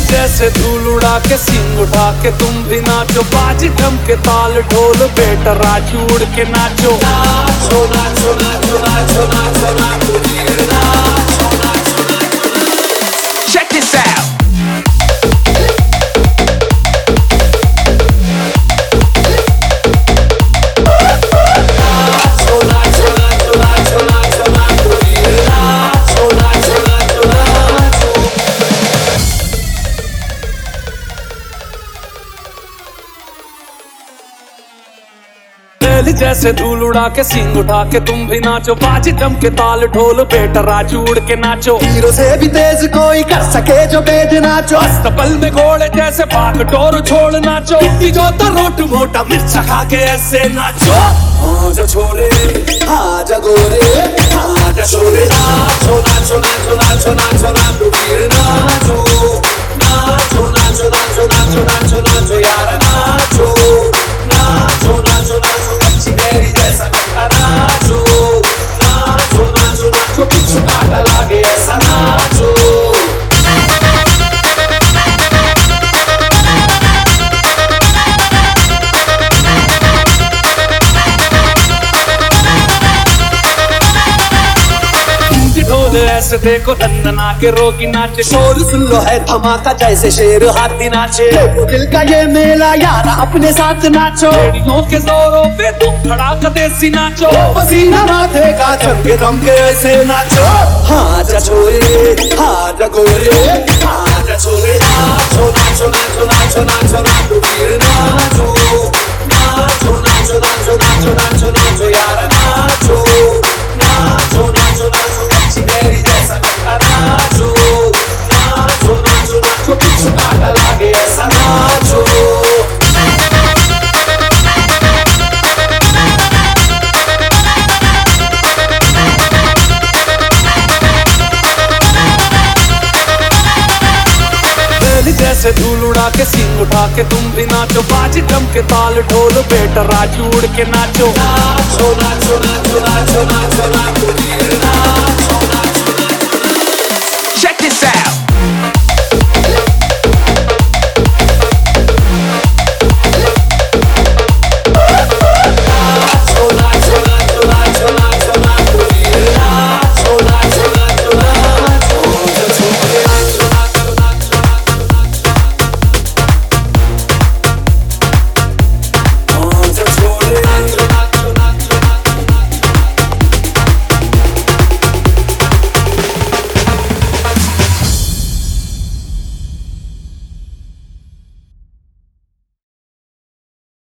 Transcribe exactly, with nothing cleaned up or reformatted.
जैसे धूल उड़ा के सींग उठा के तुम भी नाचो, बाजी थम के ताल ढोल बेटा राजू उड़ के नाचो। नाचो नाचो नाचो नाचो नाचो नाचो नाचो नाचो नाचो। Check this out. जैसे धूल उड़ा के सींग उठा के तुम भी नाचो, बाजी दम के ताल ढोल बेटा राजू उड़ के नाचो। हीरो से भी तेज कोई कर सके जो बेद नाचो, अस्तबल में घोड़े जैसे भाग टोर छोड़ नाचो। इतनी जो तो रोट मोटा मिर्चा खा के ऐसे नाचो। आजा छोरे आजा गोरे आजा छोरे, नाचो नाचो नाचो नाचो नाचो नाचो वीर नाचो नाचो नाचो नाचो नाचो नाचो नाचो यार नाचो नाचो नाचो नाचो अच्छी मेरी जैसा नाचो नाचो नाचो नाचो पीछे काटा लागे ऐसा नाचो। ऐसे देखो दंदना के रोगी नाचे, शोर सुन लो है धमाका जैसे शेर हाथी नाचे। दिल का ये मेला यार अपने साथ नाचो, रेडियो के जोरों पे तुम धड़ाका देसी नाचो। पसीना माथे का चमके दम के ऐसे नाचो। हाँ जा छोरे हाँ जा गोरे हाँ जा छोरे, नाचो नाचो नाचो नाचो नाचो नाचो वीर नाचो नाचो नाचो नाचो नाचो नाचो नाचो यार नाचो नाचो नाचो नाचो अच्छी मेरी जैसा नाचो नाचो नाचो नाचो पीछे काटा लागे ऐसा नाचो। जैसे धूल उड़ा के सींग उठा के तुम भी नाचो, बाजी दम के ताल ढोल बेटा राजू उड़ के नाचो। नाचो नाचो नाचो नाचो नाचो नाचो वीर नाचो।